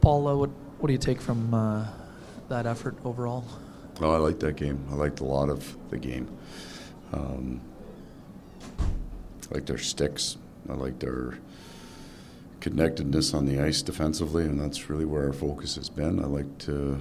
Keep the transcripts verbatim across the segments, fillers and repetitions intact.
Paul, uh, what what do you take from uh, that effort overall? Oh, I liked that game. I liked a lot of the game. Um, I liked our sticks. I liked our connectedness on the ice defensively, and that's really where our focus has been. I like to,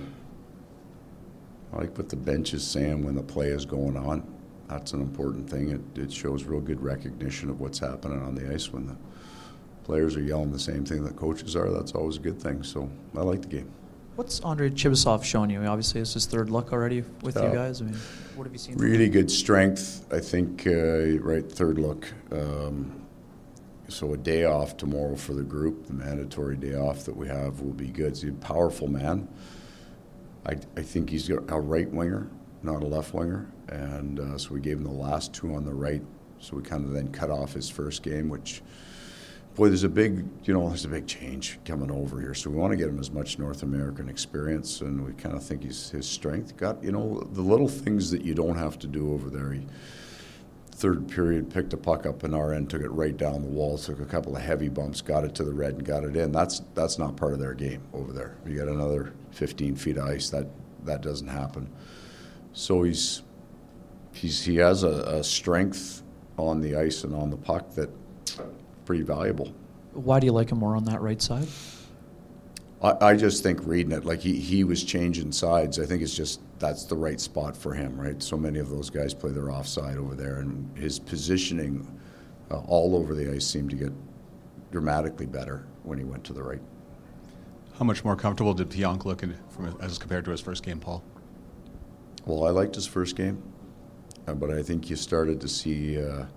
I like what the bench is saying when the play is going on. That's an important thing. It, it shows real good recognition of what's happening on the ice. When the players are yelling the same thing that coaches are, that's always a good thing. So I like the game. What's Andrei Chibisov showing you? Obviously, it's his third look already with uh, you guys. I mean, what have you seen? Really good strength. I think, uh, right, third look. Um, so a day off tomorrow for the group, the mandatory day off that we have, will be good. He's a powerful man. I, I think he's a right winger, not a left winger. And uh, so we gave him the last two on the right. So we kind of then cut off his first game, which... Boy, there's a big, you know, there's a big change coming over here. So we want to get him as much North American experience, and we kind of think he's his strength. Got, you know, the little things that you don't have to do over there. He, third period, picked a puck up in our end, took it right down the wall, took a couple of heavy bumps, got it to the red, and got it in. That's that's not part of their game over there. You got another fifteen feet of ice. That that doesn't happen. So he's he's he has a, a strength on the ice and on the puck that. Pretty valuable. Why do you like him more on that right side? I, I just think reading it, like he, he was changing sides. I think it's just that's the right spot for him, right? So many of those guys play their offside over there, and his positioning uh, all over the ice seemed to get dramatically better when he went to the right. How much more comfortable did Pionk look in, from, as compared to his first game, Paul? Well, I liked his first game, uh, but I think you started to see. Uh,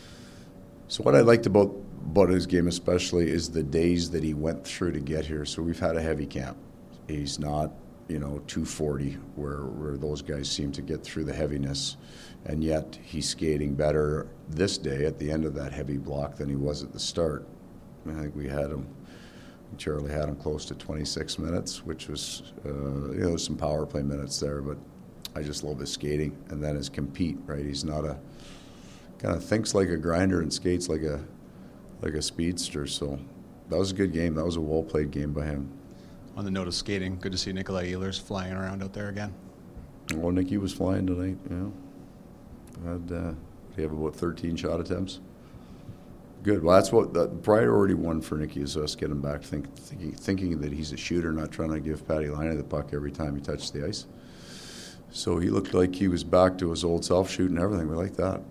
so what I liked about But his game especially is the days that he went through to get here. So we've had a heavy camp. He's not, you know, two forty where, where those guys seem to get through the heaviness. And yet he's skating better this day at the end of that heavy block than he was at the start. I think we had him, Charlie had him close to twenty-six minutes, which was, uh, you know, there's some power play minutes there, but I just love his skating. And then his compete, right? He's not a, kind of thinks like a grinder and skates like a, like a speedster. So that was a good game. That was a well-played game by him. On the note of skating, good to see Nikolai Ehlers flying around out there again. Well, Nicky was flying tonight, yeah. Had, uh, he have about thirteen shot attempts. Good. Well, that's what the priority one for Nicky is us getting back, think, thinking, thinking that he's a shooter, not trying to give Patty Laine the puck every time he touches the ice. So he looked like he was back to his old self, shooting everything. We like that.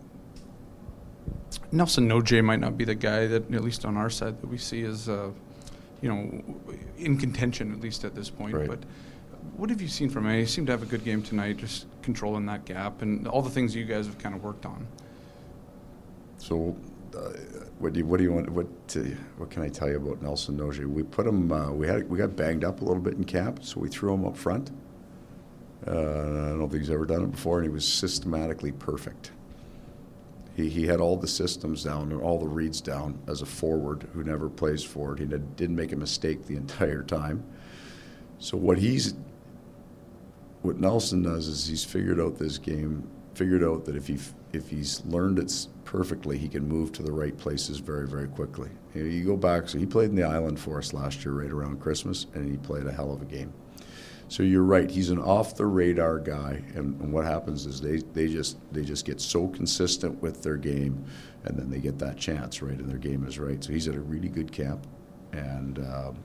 Nelson Noje might not be the guy that, at least on our side, that we see as, uh, you know, in contention, at least at this point. Right. But what have you seen from him? He seemed to have a good game tonight, just controlling that gap and all the things you guys have kind of worked on. So uh, what do you, what do you want, what to, what can I tell you about Nelson Noje? We put him, uh, we had we got banged up a little bit in camp, so we threw him up front. Uh, I don't think he's ever done it before, and he was systematically perfect. He he had all the systems down and all the reads down as a forward who never plays forward. He did, didn't make a mistake the entire time. So what he's, what Nelson does is he's figured out this game, figured out that if he if he's learned it perfectly, he can move to the right places very, very quickly. You know, you go back, so he played in the Island for us last year right around Christmas, and he played a hell of a game. So you're right. He's an off-the-radar guy, and, and what happens is they, they just they just get so consistent with their game, and then they get that chance, right, and their game is right. So he's at a really good camp, and um,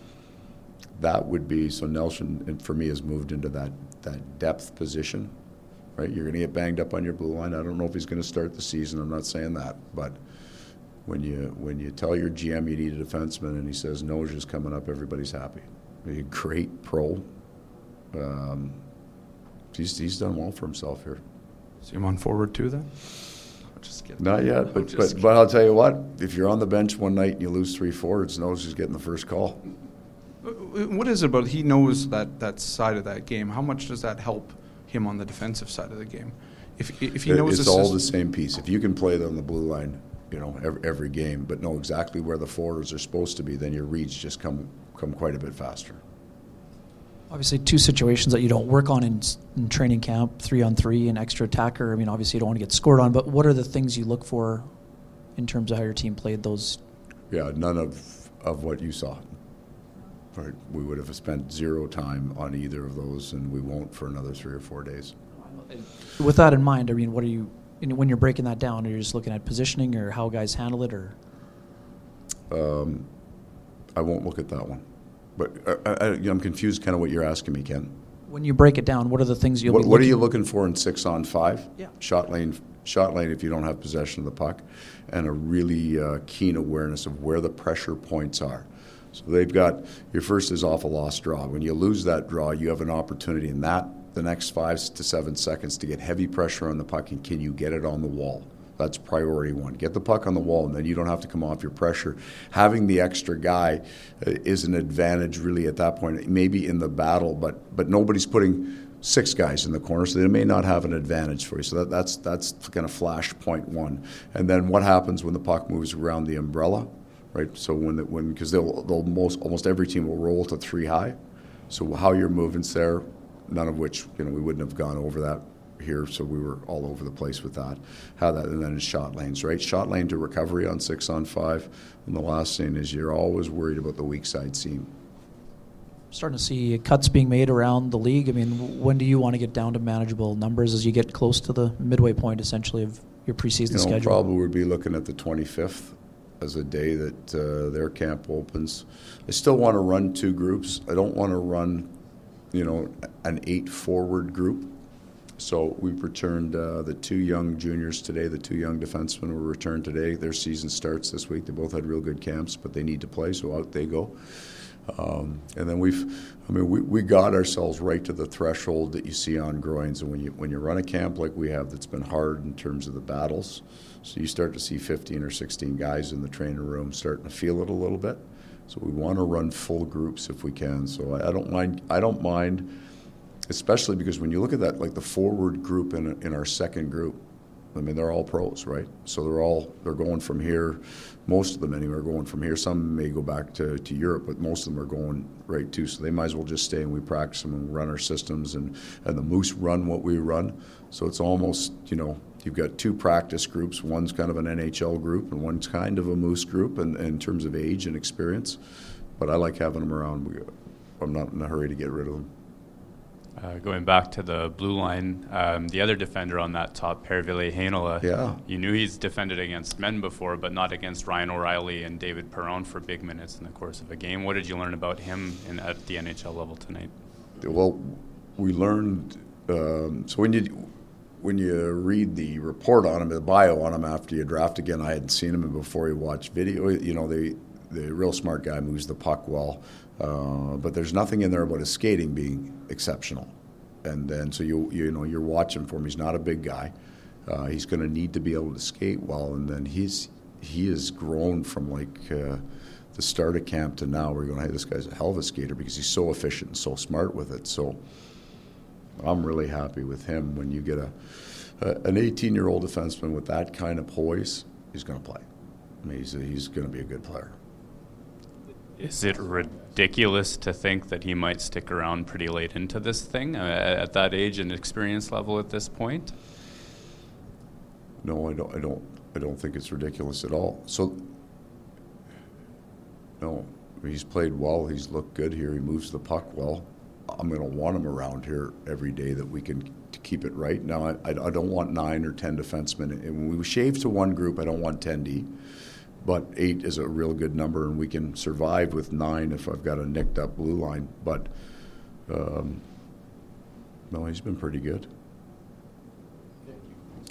that would be so. Nelson, and for me, has moved into that that depth position, right? You're going to get banged up on your blue line. I don't know if he's going to start the season. I'm not saying that, but when you when you tell your G M you need a defenseman, and he says Noja's coming up, everybody's happy. He's a great pro. Um, he's he's done well for himself here. See him on forward too, then? I'm just kidding. Not yet, but but, but I'll tell you what. If you're on the bench one night and you lose three forwards, knows who's getting the first call. What is it about? He knows that that side of that game. How much does that help him on the defensive side of the game? If if he knows, it's all the same piece. If you can play on the blue line, you know, every, every game, but know exactly where the forwards are supposed to be, then your reads just come come quite a bit faster. Obviously, two situations that you don't work on in, in training camp, three on three and extra attacker. I mean, obviously you don't want to get scored on, but what are the things you look for in terms of how your team played those? Yeah, none of, of what you saw. Right. We would have spent zero time on either of those, and we won't for another three or four days. With that in mind, I mean, what are you, you know, when you're breaking that down, are you just looking at positioning or how guys handle it, or? Um, I won't look at that one. But I, I, I'm confused kind of what you're asking me, Ken. When you break it down, what are the things you'll What, be what are looking you looking for in six on five? Yeah. Shot lane, shot lane if you don't have possession of the puck, and a really uh, keen awareness of where the pressure points are. So they've got, your first is off a lost draw. When you lose that draw, you have an opportunity in that, the next five to seven seconds to get heavy pressure on the puck, and can you get it on the wall? That's priority one. Get the puck on the wall, and then you don't have to come off your pressure. Having the extra guy uh, is an advantage really at that point, maybe in the battle, but but nobody's putting six guys in the corner, so they may not have an advantage for you. So that, that's that's kind of flash point one. And then what happens when the puck moves around the umbrella, right? So when the, when because they'll they'll most almost every team will roll to three high. So how your movement's there, none of which, you know, we wouldn't have gone over that here, so we were all over the place with that. How that, and then in shot lanes, right? Shot lane to recovery on six on five. And the last thing is you're always worried about the weak side seam. Starting to see cuts being made around the league. I mean, when do you want to get down to manageable numbers as you get close to the midway point, essentially, of your preseason You know, schedule? probably would be looking at the twenty-fifth as a day that uh, their camp opens. I still want to run two groups. I don't want to run, you know, an eight forward group. So we've returned uh, the two young juniors today, the two young defensemen were returned today. Their season starts this week. They both had real good camps, but they need to play, so out they go. Um, and then we've, I mean, we, we got ourselves right to the threshold that you see on groins. And when you when you run a camp like we have that's been hard in terms of the battles, so you start to see fifteen or sixteen guys in the training room starting to feel it a little bit. So we want to run full groups if we can. So I, I don't mind. I don't mind. Especially because when you look at that, like the forward group in in our second group, I mean, they're all pros, right? So they're all, they're going from here, most of them anyway are going from here. Some may go back to, to Europe, but most of them are going right too. So they might as well just stay and we practice them and run our systems, and, and the Moose run what we run. So it's almost, you know, you've got two practice groups. One's kind of an N H L group and one's kind of a Moose group in, in terms of age and experience. But I like having them around. We, I'm not in a hurry to get rid of them. Uh, going back to the blue line, um, the other defender on that top pair, Ville Heinola, Yeah. you knew he's defended against men before, but not against Ryan O'Reilly and David Perron for big minutes in the course of a game. What did you learn about him in, at the N H L level tonight? Well, we learned, um, so when you when you read the report on him, the bio on him after you draft again, I hadn't seen him before you watch video. You know, the, the real smart guy moves the puck well. Uh, but there's nothing in there about his skating being exceptional, and then so you you know you're watching for him. He's not a big guy. Uh, he's going to need to be able to skate well, and then he's he has grown from like uh, the start of camp to now. We're going, hey, this guy's a hell of a skater because he's so efficient and so smart with it. So I'm really happy with him. When you get a, a an eighteen-year-old defenseman with that kind of poise, he's going to play. I mean, he's he's going to be a good player. Is it ridiculous to think that he might stick around pretty late into this thing uh, at that age and experience level at this point? No, I don't. I don't. I don't think it's ridiculous at all. So, no, he's played well. He's looked good here. He moves the puck well. I'm going to want him around here every day that we can to keep it right. Now, I, I don't want nine or ten defensemen. And when we shave to one group, I don't want ten D. But eight is a real good number, and we can survive with nine if I've got a nicked up blue line. But um, no, he's been pretty good.